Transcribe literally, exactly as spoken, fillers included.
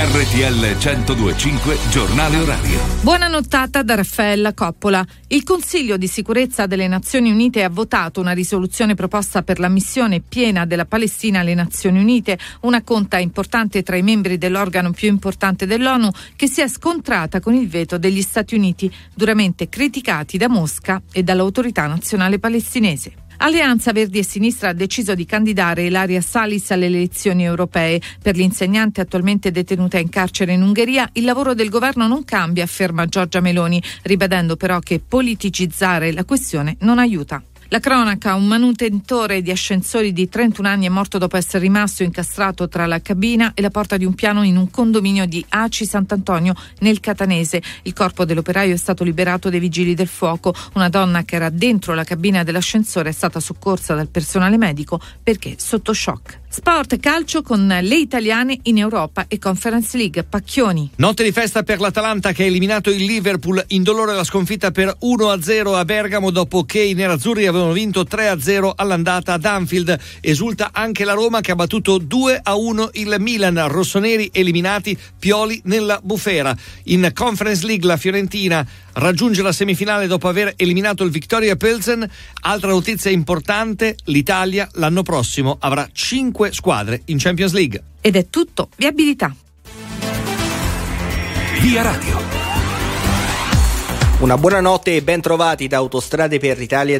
R T L centodue e cinque Giornale Orario. Buona nottata da Raffaella Coppola. Il Consiglio di sicurezza delle Nazioni Unite ha votato una risoluzione proposta per l'ammissione piena della Palestina alle Nazioni Unite, una conta importante tra i membri dell'organo più importante dell'ONU, che si è scontrata con il veto degli Stati Uniti, duramente criticati da Mosca e dall'Autorità Nazionale Palestinese. Alleanza Verdi e Sinistra ha deciso di candidare Ilaria Salis alle elezioni europee. Per l'insegnante attualmente detenuta in carcere in Ungheria, il lavoro del governo non cambia, afferma Giorgia Meloni, ribadendo però che politicizzare la questione non aiuta. La cronaca: un manutentore di ascensori di trentuno anni è morto dopo essere rimasto incastrato tra la cabina e la porta di un piano in un condominio di Aci Sant'Antonio nel Catanese. Il corpo dell'operaio è stato liberato dai vigili del fuoco. Una donna che era dentro la cabina dell'ascensore è stata soccorsa dal personale medico perché sotto shock. Sport, calcio con le italiane in Europa e Conference League. Pacchioni. Notte di festa per l'Atalanta, che ha eliminato il Liverpool, indolore la sconfitta per uno a zero a Bergamo dopo che i nerazzurri avevano vinto tre a zero all'andata ad Anfield. Esulta anche la Roma, che ha battuto due a uno il Milan. Rossoneri eliminati, Pioli nella bufera. In Conference League la Fiorentina raggiunge la semifinale dopo aver eliminato il Viktoria Pilsen. Altra notizia importante: l'Italia l'anno prossimo avrà cinque squadre in Champions League. Ed è tutto. Viabilità. Via Radio. Una buona notte e ben trovati da Autostrade per l'Italia